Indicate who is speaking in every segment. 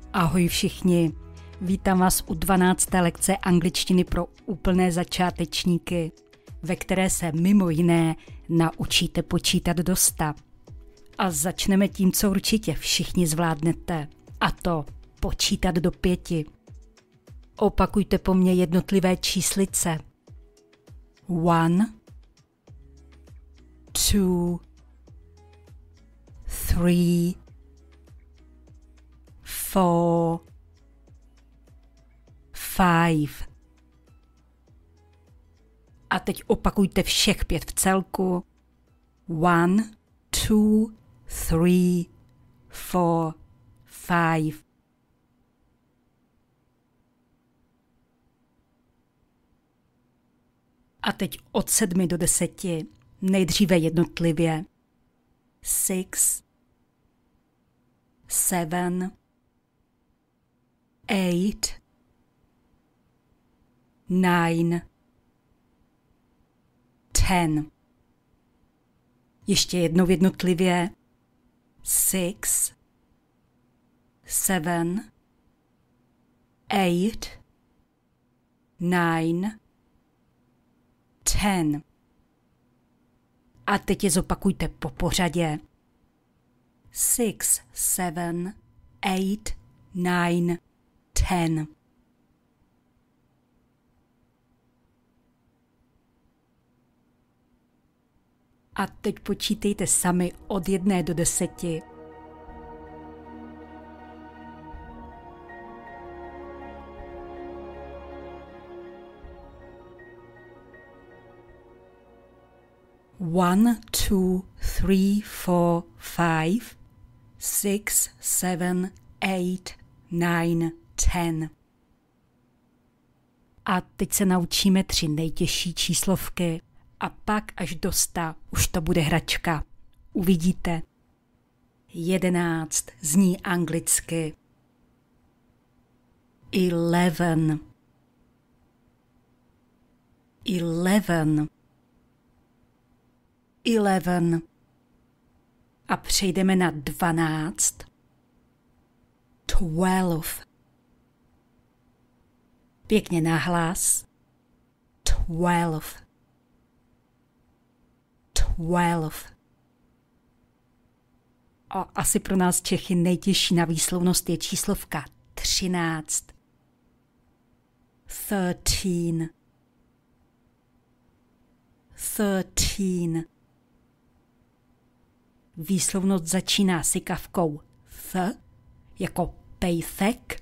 Speaker 1: Ahoj všichni, vítám vás u 12. lekce angličtiny pro úplné začátečníky, ve které se mimo jiné naučíte počítat do 100. A začneme tím, co určitě všichni zvládnete, a to počítat do 5. Opakujte po mně jednotlivé číslice. 1, 2, 3, 4, 5. A teď opakujte všech 5 v celku. 1, 2, 3, 4, 5. A teď od 7 do 10, nejdříve jednotlivě. 6, 7, 8, 9, 10. Ještě jednou jednotlivě. 6, 7, 8, 9, 10. A teď je zopakujte po pořadě. 6, 7, 8, 9, 10. A teď počítejte sami od 1 do 10. One, 2, 3, 4, 5, 6, 7, 8, 9, 10. A teď se naučíme 3 nejtěžší číslovky a pak až do 100 už to bude hračka. Uvidíte. 11 zní anglicky. 11. 11. 11. A přejdeme na 12. 12. Pěkně nahlas. 12. 12. A asi pro nás Čechy nejtěžší na výslovnost je číslovka 13. 13. 13. Výslovnost začíná sykavkou th, jako pejsek.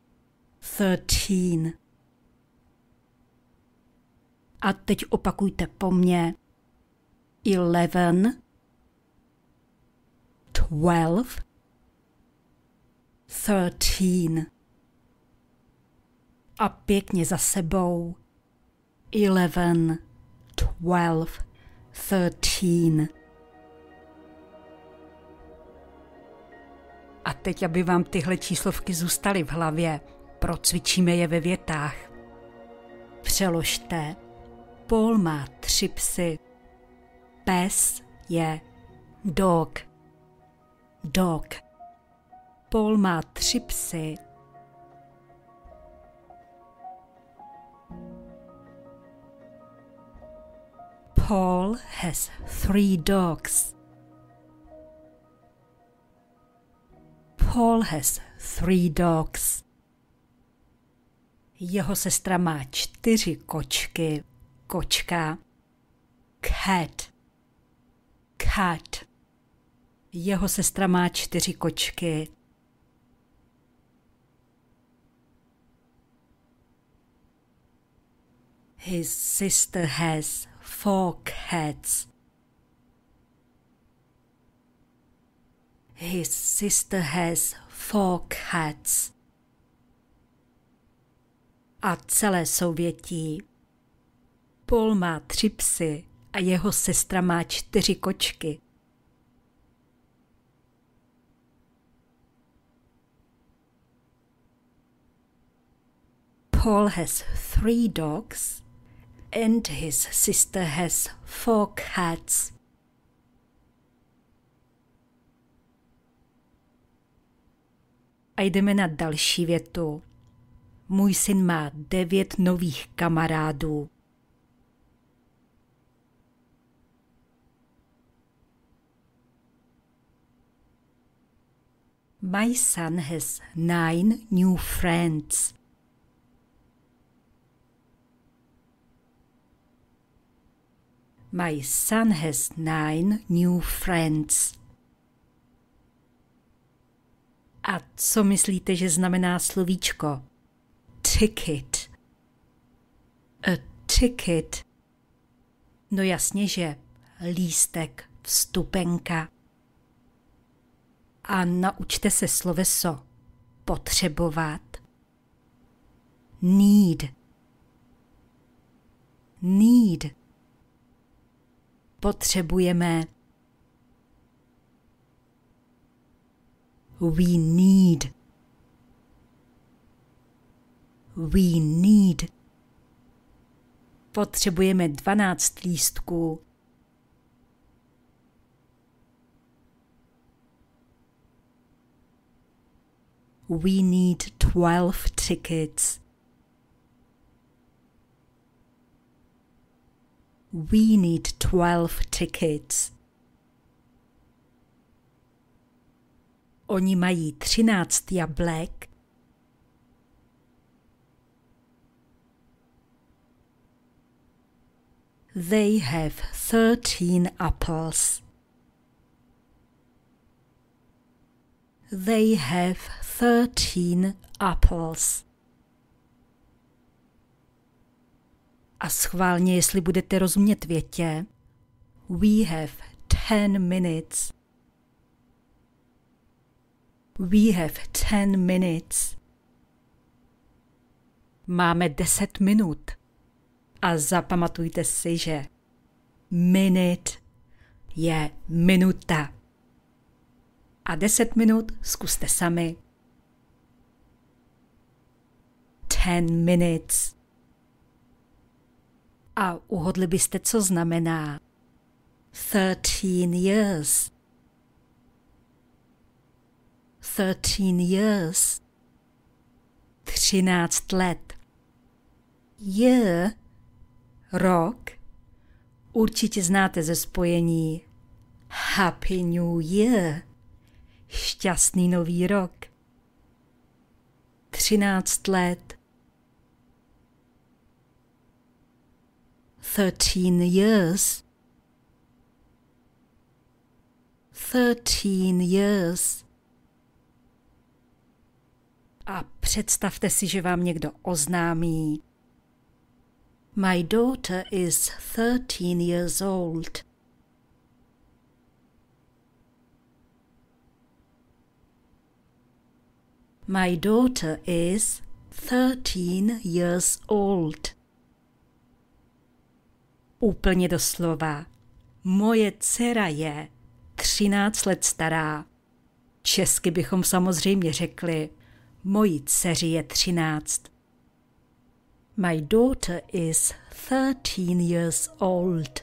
Speaker 1: 13. A teď opakujte po mně. 11, 12, 13. A pěkně za sebou. 11, 12, 13. A teď, aby vám tyhle číslovky zůstaly v hlavě, procvičíme je ve větách. Přeložte. Paul má 3 psy. Pes je dog. Dog. Paul má 3 psy. Paul has 3 dogs. Paul has 3 dogs. Jeho sestra má 4 kočky. Kočka. Cat. Cat. Jeho sestra má 4 kočky. His sister has 4 cats. His sister has 4 cats. A celé souvětí. Paul má 3 psy a jeho sestra má 4 kočky. Paul has 3 dogs and his sister has 4 cats. A jdeme na další větu. Můj syn má 9 nových kamarádů. My son has 9 new friends. My son has 9 new friends. A co myslíte, že znamená slovíčko ticket? A ticket. No jasně, že lístek, vstupenka. A naučte se sloveso potřebovat. Need. Need. Potřebujeme. We need. We need. Potřebujeme 12 lístků. We need 12 tickets. We need 12 tickets. Oni mají 13 jablek. They have 13 apples. They have 13 apples. A schválně, jestli budete rozumět větě, we have 10 minutes. We have 10 minutes. Máme 10 minut. A zapamatujte si, že minute je minuta. A 10 minut zkuste sami. 10 minutes. A uhodli byste, co znamená 13 years. 13 years. 13 let. Year, rok, určitě znáte ze spojení Happy New Year. Šťastný nový rok. 13 let. 13 years. 13 years. A představte si, že vám někdo oznámí: My daughter is 13 years old. My daughter is 13 years old. Úplně doslova. Moje dcera je 13 let stará. Česky bychom samozřejmě řekli: mojí dceři je 13. My daughter is 13 years old.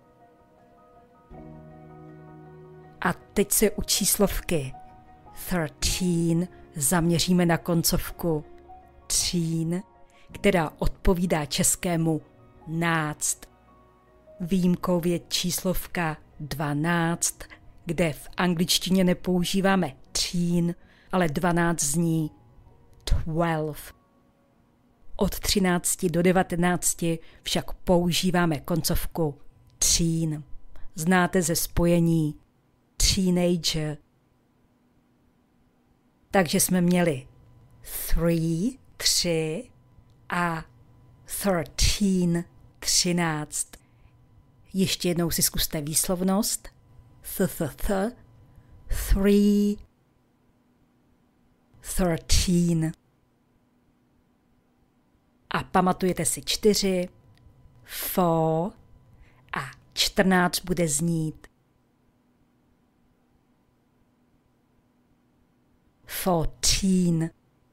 Speaker 1: A teď se u číslovky 13 zaměříme na koncovku teen, která odpovídá českému náct. Výjimkou je číslovka 12, kde v angličtině nepoužíváme teen, ale 12 zní 12. Od 13 do 19 však používáme koncovku teen. Znáte ze spojení teenager. Takže jsme měli 3 a 13, 13. Ještě jednou si zkuste výslovnost. 3, 13. A pamatujete si 4, 4 a 14 bude znít 14.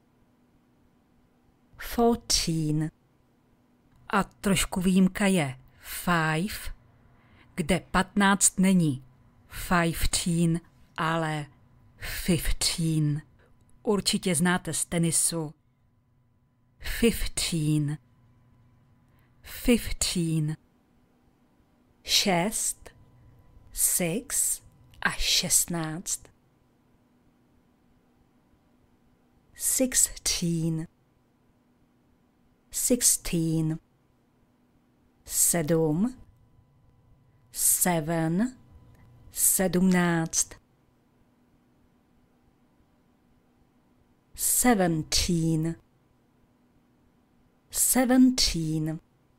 Speaker 1: 14. A trošku výjimka je 5, kde 15 není 15, ale 15. určitě znáte z tenisu. 15. 15. 6, 6 a 16. 16. 16. 7, 7, 17. 17. 17.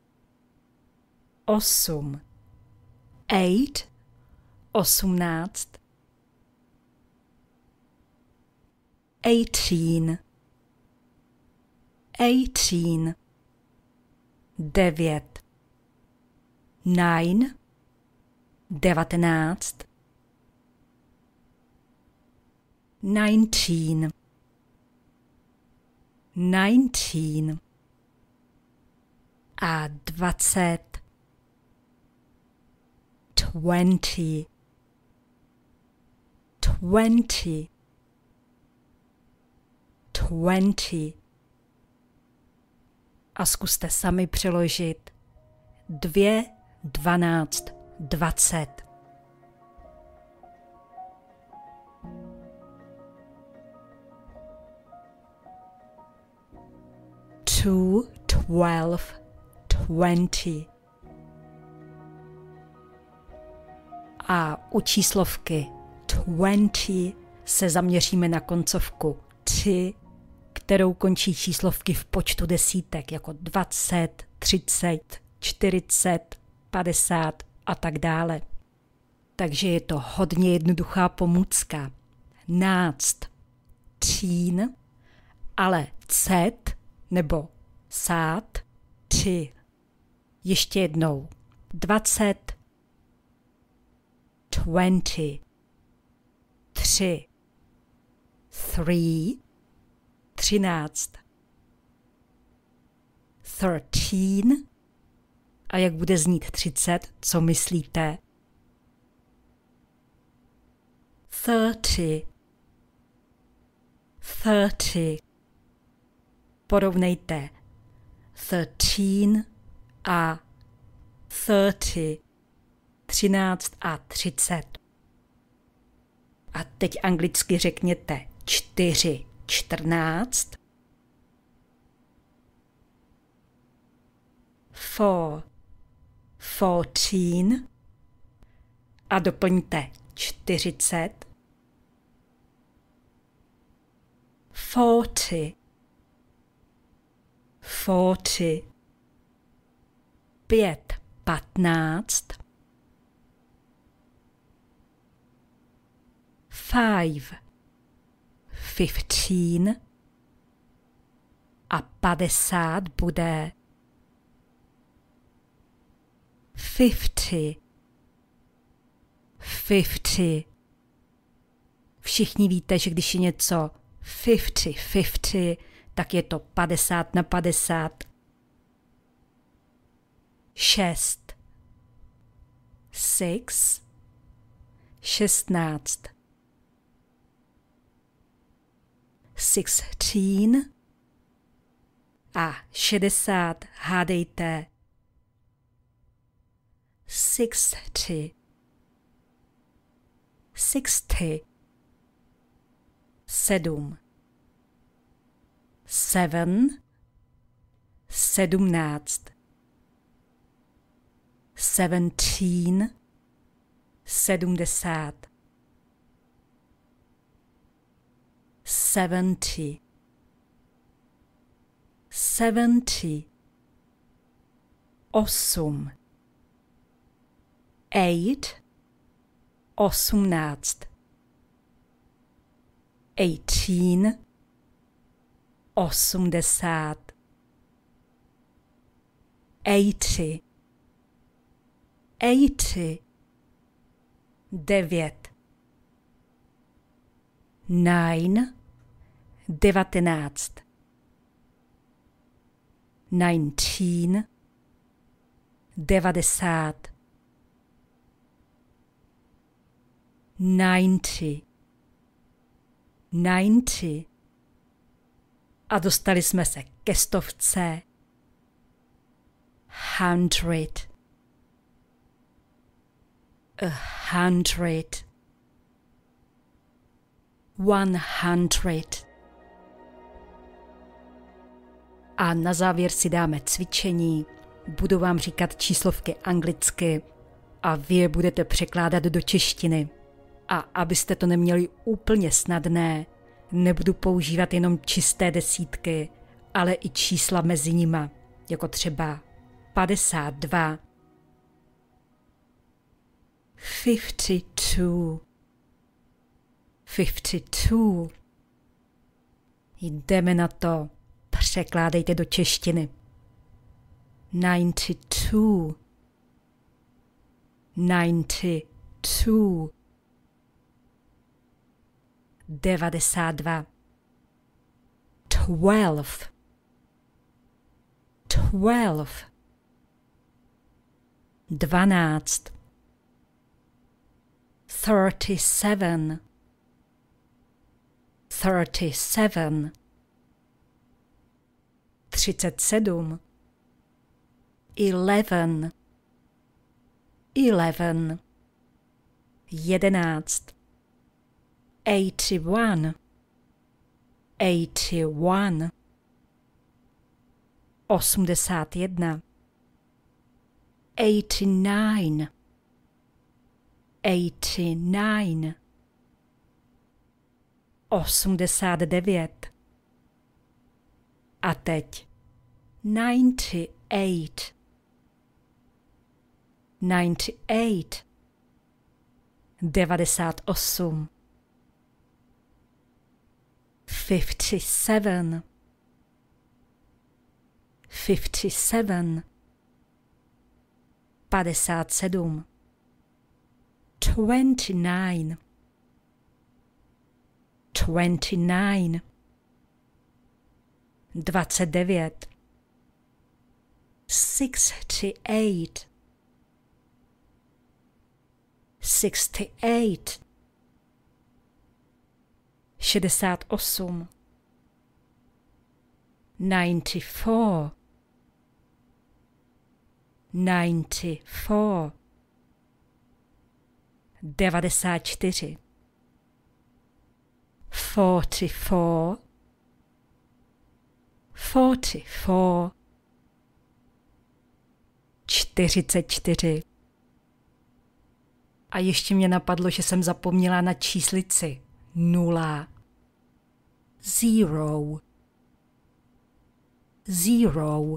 Speaker 1: 8, 8, 18. 18. 18. 9, 9, 19. 19. 19. A 20. 20. 20. 20. A zkuste sami přeložit 2, 12, 20. 2, 12, 20. A u číslovky 20 se zaměříme na koncovku 3, kterou končí číslovky v počtu desítek, jako 20, 30, 40, 50 a tak dále. Takže je to hodně jednoduchá pomůcka. Náct, tín, ale cet nebo sát, tři. Ještě jednou. 20, 20, 3, 3, 13, 13. A jak bude znít 30, co myslíte? 30, 30. Porovnejte 13 a 30, 13 a 30. A teď anglicky řekněte 4, 14, 4, 14 a doplňte 40, 40, 40, 5, 15, 5, 15 a 50 bude 50, 50. Všichni víte, že když je něco 50, 50, tak je to 50 na 50. 6, 6, 16. 16 a 60, hádejte. 60, 60. 7, 7, 17. 17, 70. 70, 70. 8, 8, 18. 18, 80. 80, 80. 9, 9, 19. 19, 90. 90, 90. A dostali jsme se ke 100. 100. 100. 100. A na závěr si dáme cvičení. Budu vám říkat číslovky anglicky a vy je budete překládat do češtiny. A abyste to neměli úplně snadné, nebudu používat jenom čisté desítky, ale i čísla mezi nima, jako třeba 52, 52, 52. Jdeme na to, překládejte do češtiny. 92, 92, 92, 12, 12, 12, 37, 37, 37, 11, 11, 11, 81, 81, 81, 89, 89, 89. A teď 98, 98, 98, 57, 57, 57, 29, 29, 29, 68, 68, 68, 94, 94, 94, 44, 44, 44. A ještě mě napadlo, že jsem zapomněla na číslici 0. 0. 0.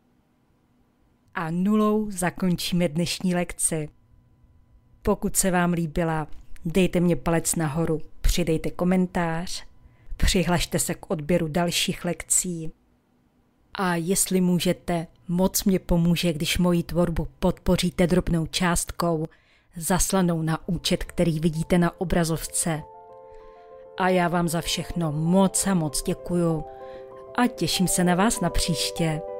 Speaker 1: A 0 zakončíme dnešní lekci. Pokud se vám líbila, dejte mě palec nahoru, přidejte komentář, přihlašte se k odběru dalších lekcí. A jestli můžete, moc mě pomůže, když moji tvorbu podpoříte drobnou částkou, zaslanou na účet, který vidíte na obrazovce. A já vám za všechno moc a moc děkuju a těším se na vás na příště.